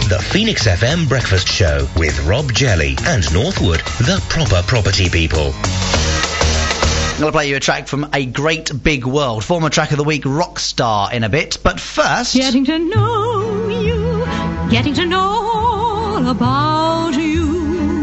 The Phoenix FM Breakfast Show with Rob Jelly and Northwood, the proper property people. I'm going to play you a track from A Great Big World, former track of the week, Rockstar, in a bit. But first... Getting to know you, getting to know all about you.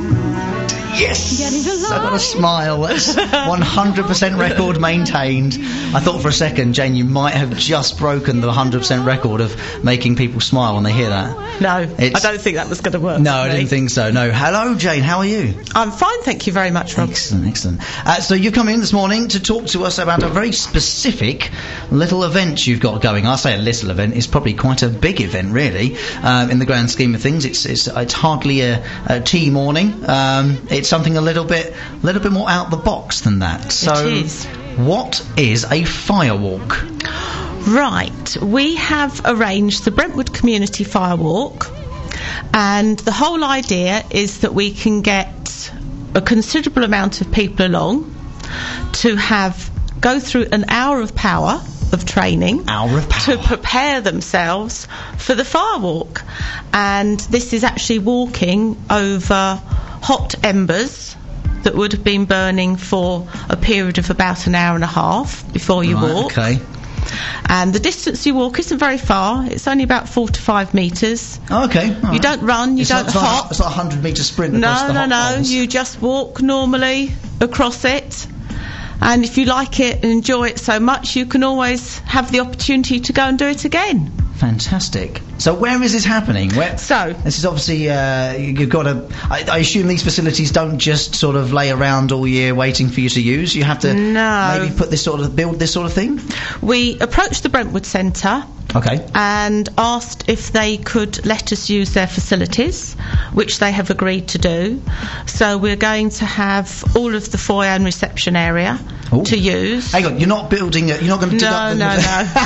Yes! I've got a smile. That's 100% record maintained. I thought for a second, Jane, you might have just broken the 100% record of making people smile when they hear that. No, I don't think that was going to work. No, I didn't think so. No. Hello, Jane. How are you? I'm fine, thank you very much, Rob. Excellent. So you come in this morning to talk to us about a very specific little event you've got going. I say a little event. It's probably quite a big event, really, in the grand scheme of things. It's hardly a tea morning. It's something a little bit more out the box than that. So, it is. What is a firewalk? Right, we have arranged the Brentwood Community Firewalk, and the whole idea is that we can get a considerable amount of people along to go through an hour of power of training to prepare themselves for the firewalk. And this is actually walking over hot embers that would have been burning for a period of about an hour and a half before you walk. Okay. And the distance you walk isn't very far. It's only about 4 to 5 metres. Oh, okay. You don't run, you don't hop. It's not a 100-metre sprint across the hot coals. You just walk normally across it. And if you like it and enjoy it so much, you can always have the opportunity to go and do it again. Fantastic. So where is this happening? This is obviously, you've got to... I assume these facilities don't just sort of lay around all year waiting for you to use. You have to maybe build this sort of thing? We approached the Brentwood Centre. Okay. And asked if they could let us use their facilities, which they have agreed to do. So we're going to have all of the foyer and reception area to use. Hang on, you're not building it, you're not going to dig up... No.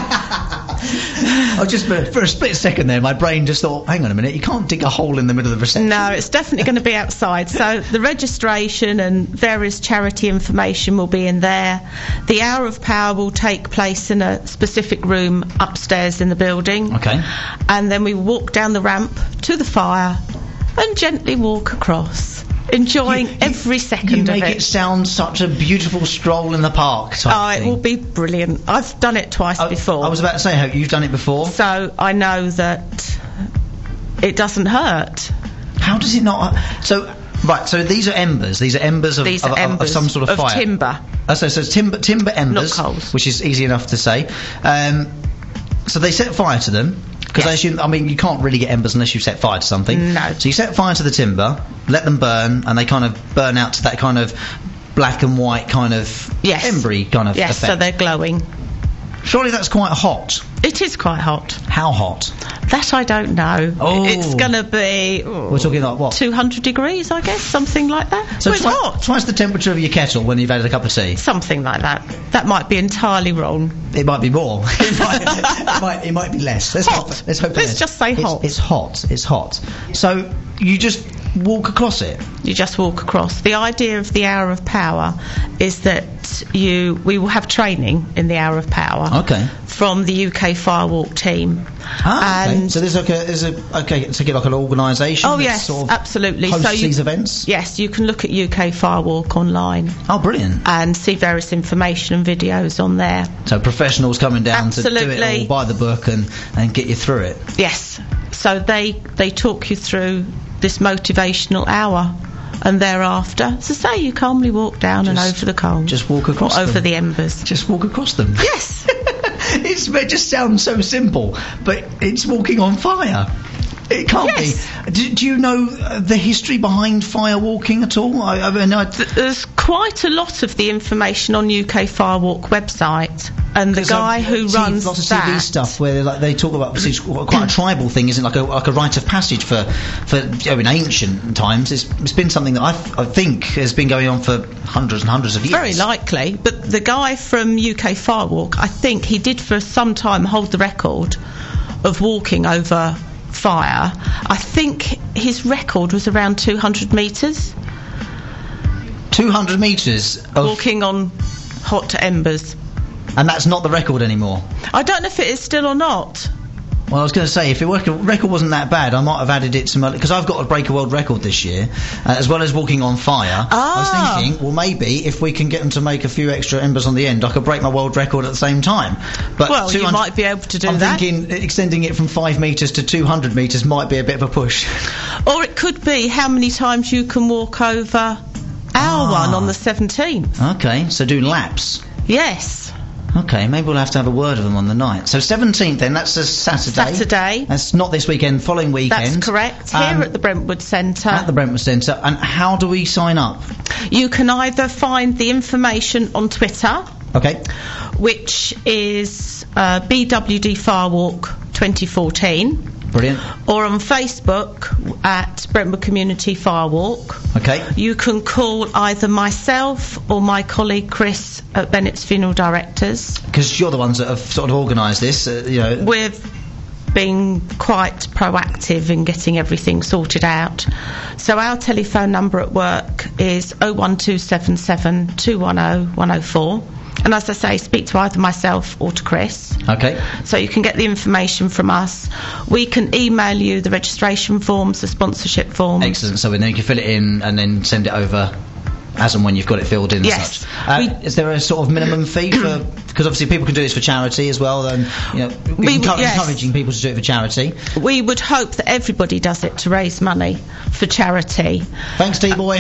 Oh, just for a split second there, my brain just thought, hang on a minute, you can't dig a hole in the middle of the reception. No, it's definitely going to be outside. So the registration and various charity information will be in there. The hour of power will take place in a specific room upstairs in the building. Okay. And then we walk down the ramp to the fire and gently walk across, enjoying every second of it. You make it sound such a beautiful stroll in the park type thing. It will be brilliant. I've done it twice before. I was about to say, you've done it before? So I know that it doesn't hurt. How does it not? So these are embers. These are embers of some sort of fire. Timber. So it's timber embers, not coals, which is easy enough to say. So they set fire to them. Because I assume, you can't really get embers unless you set fire to something. No. So you set fire to the timber, let them burn, and they kind of burn out to that kind of black and white kind of embery kind of effect. So they're glowing. Surely that's quite hot. It is quite hot. How hot? That I don't know. Oh. It's going to be... We're talking like what? 200 degrees, I guess, something like that. So it's hot. Twice the temperature of your kettle when you've had a cup of tea? Something like that. That might be entirely wrong. It might be more. it might be less. Let's hope Let's just say hot. It's hot. So you just walk across it? You just walk across. The idea of the hour of power is that we will have training in the hour of power. Okay. From the UK Firewalk team. Okay. So there's it's like an organisation. Oh yes, sort of absolutely. Hosts these events. Yes, you can look at UK Firewalk online. Oh, brilliant! And see various information and videos on there. So professionals coming down to do it all by the book and get you through it. Yes. So they talk you through this motivational hour. And thereafter, so say you calmly walk down and over the coals. Just walk across them. Over the embers. Just walk across them. Yes. It just sounds so simple, but it's walking on fire. It can't be. Do you know the history behind firewalking at all? There's quite a lot of the information on UK Firewalk website, and the guy who runs lots of TV stuff where they talk about quite a tribal thing, isn't it? Like a rite of passage for in ancient times. It's been something that I think has been going on for hundreds and hundreds of years. Very likely, but the guy from UK Firewalk, I think he did for some time hold the record of walking over fire. I think his record was around 200 metres. 200 metres of walking on hot embers. And that's not the record anymore? I don't know if it is still or not. Well, I was going to say, if the record wasn't that bad, I might have added it to my... Because I've got to break a world record this year, as well as walking on fire. I was thinking, well, maybe if we can get them to make a few extra embers on the end, I could break my world record at the same time. But well, you might be able to do that. I'm thinking extending it from 5 metres to 200 metres might be a bit of a push. Or it could be how many times you can walk over our one on the 17th. Okay, so do laps. Yes. Okay, maybe we'll have to have a word of them on the night. So 17th then, that's a Saturday. Saturday. That's not this weekend, following weekend. That's correct. Here at the Brentwood Centre. At the Brentwood Centre. And how do we sign up? You can either find the information on Twitter. Okay. Which is BWD Firewalk 2014. Brilliant. Or on Facebook at Brentwood Community Firewalk. Okay. You can call either myself or my colleague Chris at Bennett's Funeral Directors. Because you're the ones that have sort of organised this, We've been quite proactive in getting everything sorted out. So our telephone number at work is 01277 210 104. And as I say, speak to either myself or to Chris. Okay. So you can get the information from us. We can email you the registration forms, the sponsorship forms. Excellent. So then you can fill it in and then send it over as and when you've got it filled in. Yes. And such. Is there a sort of minimum fee for? Because obviously people can do this for charity as well. And encouraging people to do it for charity. We would hope that everybody does it to raise money for charity. Thanks, T-Boy.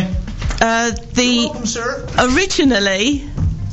You're welcome, sir. Originally.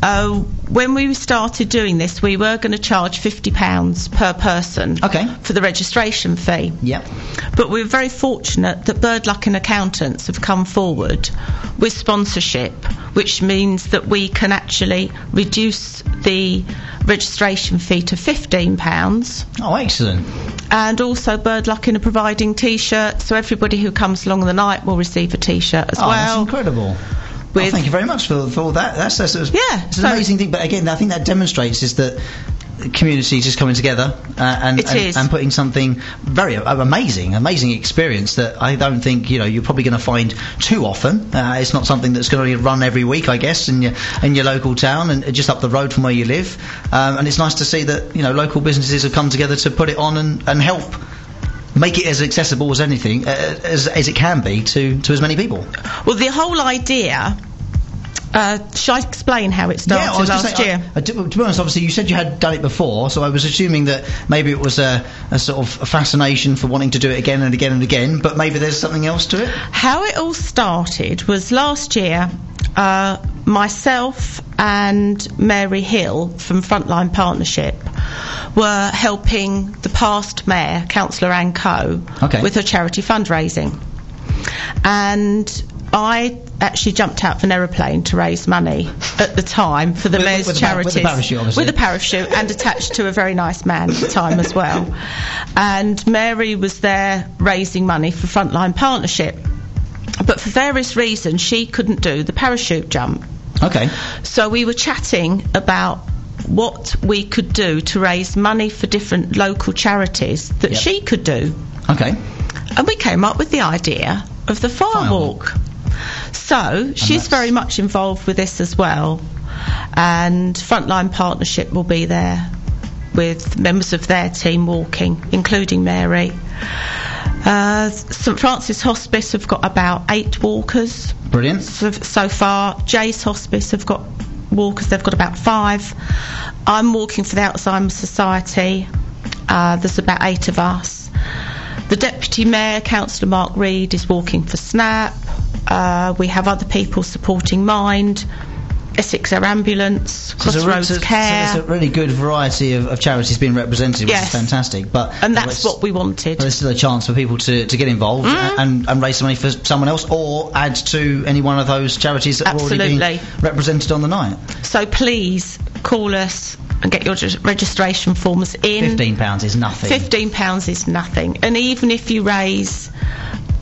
When we started doing this, we were going to charge £50 per person for the registration fee. Yep. But we're very fortunate that Birdluck and Accountants have come forward with sponsorship, which means that we can actually reduce the registration fee to £15. Oh, excellent. And also Birdluck are providing T-shirts, so everybody who comes along the night will receive a T-shirt as well. That's incredible. Thank you very much for all that. That's it's an amazing thing. But again, I think that demonstrates is that the community is just coming together and putting something very amazing experience that I don't think you're probably going to find too often. It's not something that's going to run every week, I guess, in your local town and just up the road from where you live. And it's nice to see that local businesses have come together to put it on and help make it as accessible as anything as it can be to as many people. Well, the whole idea. Shall I explain how it started last year? To be honest, obviously you said you had done it before, so I was assuming that maybe it was a sort of a fascination for wanting to do it again and again and again, but maybe there's something else to it? How it all started was last year, myself and Mary Hill from Frontline Partnership were helping the past mayor, Councillor Anne Coe, with her charity fundraising. And I actually jumped out of an aeroplane to raise money at the time for the mayor's charities. With a parachute, obviously. With a parachute, and attached to a very nice man at the time as well. And Mary was there raising money for Frontline Partnership. But for various reasons, she couldn't do the parachute jump. Okay. So we were chatting about what we could do to raise money for different local charities that she could do. Okay. And we came up with the idea of the Firewalk. So she's very much involved with this as well, and Frontline Partnership will be there with members of their team walking, including Mary. St Francis Hospice have got about 8 walkers. Brilliant. So far. Jay's Hospice have got walkers, they've got about 5. I'm walking for the Alzheimer's Society. There's about 8 of us. The Deputy Mayor, Councillor Mark Reed, is walking for SNAP. We have other people supporting Mind, Essex Air Ambulance, Crossroads Care. So there's a really good variety of charities being represented, which is fantastic. And that's what we wanted. But there's still a chance for people to get involved and raise some money for someone else, or add to any one of those charities that are already being represented on the night. So please call us and get your registration forms in. £15 is nothing. £15 is nothing. And even if you raise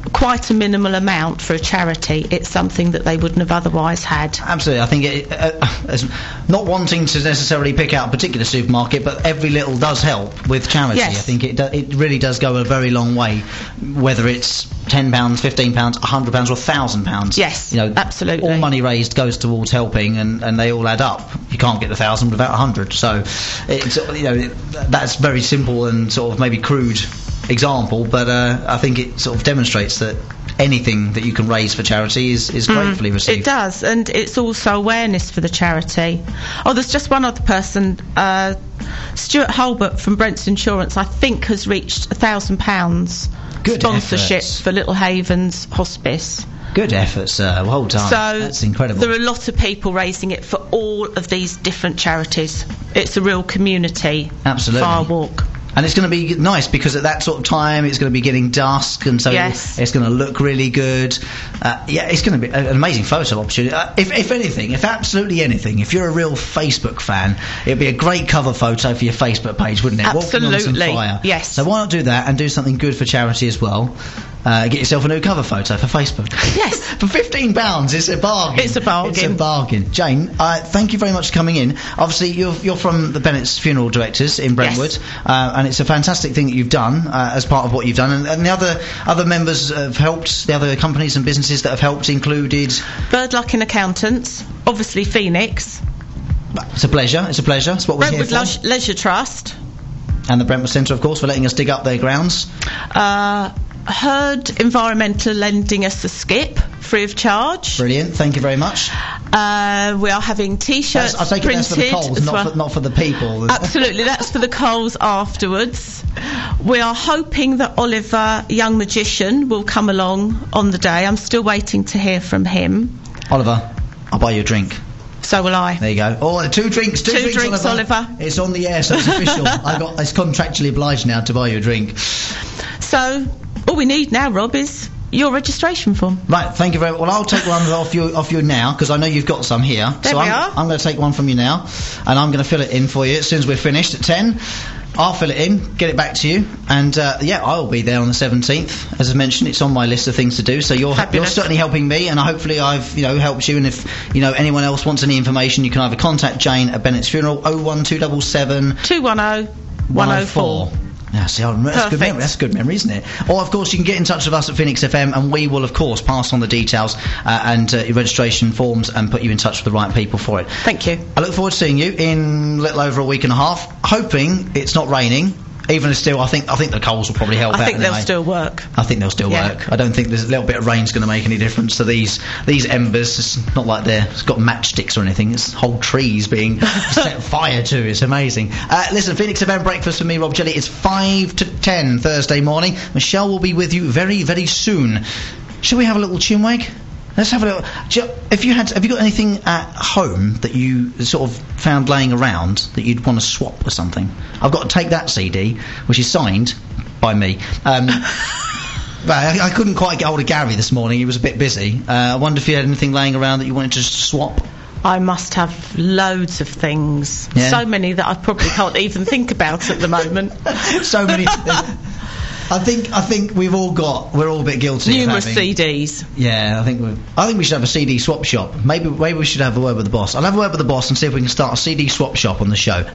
quite a minimal amount for a charity, it's something that they wouldn't have otherwise had. Absolutely. I think not wanting to necessarily pick out a particular supermarket, but every little does help with charity. Yes. I think it really does go a very long way, whether it's £10, £15, £100 or £1,000. Yes, you know, absolutely. All money raised goes towards helping, and they all add up. You can't get 1,000 without 100. So it's, you know, that's very simple and sort of maybe crude example, but I think it sort of demonstrates that anything that you can raise for charity is gratefully received. It does, and it's also awareness for the charity. Oh, there's just one other person, Stuart Hulbert from Brent's Insurance, I think has reached £1,000 sponsorship efforts for Little Havens Hospice. Good effort, sir. Well done. So that's incredible. There are a lot of people raising it for all of these different charities. It's a real community fire walk. And it's going to be nice because at that sort of time it's going to be getting dusk, and so it's going to look really good. It's going to be an amazing photo opportunity. If anything, if absolutely anything, if you're a real Facebook fan, it'd be a great cover photo for your Facebook page, wouldn't it? Absolutely. Walking on some fire. Yes. So why not do that and do something good for charity as well? Get yourself a new cover photo for Facebook. Yes. For £15, it's a bargain. It's a bargain. It's a bargain. Jane, thank you very much for coming in. Obviously, you're from the Bennett's Funeral Directors in Brentwood, yes. And it's a fantastic thing that you've done as part of what you've done. And the other members have helped, the other companies and businesses that have helped included... Birdluck Accountants, obviously Phoenix. It's a pleasure. It's what we're here for. Brentwood Leisure Trust. And the Brentwood Centre, of course, for letting us dig up their grounds. Herd Environmental lending us a skip free of charge. Brilliant, thank you very much. We are having T-shirts I take printed. That's for the Coles, not for the people. Absolutely, that's for the Coles afterwards. We are hoping that Oliver, Young Magician, will come along on the day. I'm still waiting to hear from him. Oliver, I'll buy you a drink. So will I. There you go. Oh, two drinks, Oliver. It's on the air, so it's official. It's contractually obliged now to buy you a drink. So all we need now, Rob, is your registration form. Right, thank you very much. Well, I'll take one off you now, because I know you've got some here. I'm going to take one from you now, and I'm going to fill it in for you as soon as we're finished at 10. I'll fill it in, get it back to you, and I'll be there on the 17th. As I mentioned, it's on my list of things to do, so you're certainly helping me, and hopefully I've helped you. And if anyone else wants any information, you can either contact Jane at Bennett's Funeral 01277 210 104. Yeah, see, that's good memory. That's a good memory, isn't it? Or, of course, you can get in touch with us at Phoenix FM, and we will, of course, pass on the details and your registration forms and put you in touch with the right people for it. Thank you. I look forward to seeing you in a little over a week and a half, hoping it's not raining. Even still, I think the Coles will probably help out. I think they'll still work. I think they'll still work. I don't think there's a little bit of rain's going to make any difference to these embers. It's not like it's got matchsticks or anything. It's whole trees being set fire to. It's amazing. Listen, Phoenix FM Breakfast for me, Rob Jelly. It's 5 to 10 Thursday morning. Michelle will be with you very, very soon. Shall we have a little chinwag? Let's have a little. Have you got anything at home that you sort of found laying around that you'd want to swap with something? I've got to take that CD, which is signed by me. I couldn't quite get hold of Gary this morning. He was a bit busy. I wonder if you had anything laying around that you wanted to swap. I must have loads of things. Yeah. So many that I probably can't even think about at the moment. So many. I think we're all a bit guilty. Numerous CDs. Yeah, I think we should have a CD swap shop. Maybe we should have a word with the boss. I'll have a word with the boss and see if we can start a CD swap shop on the show.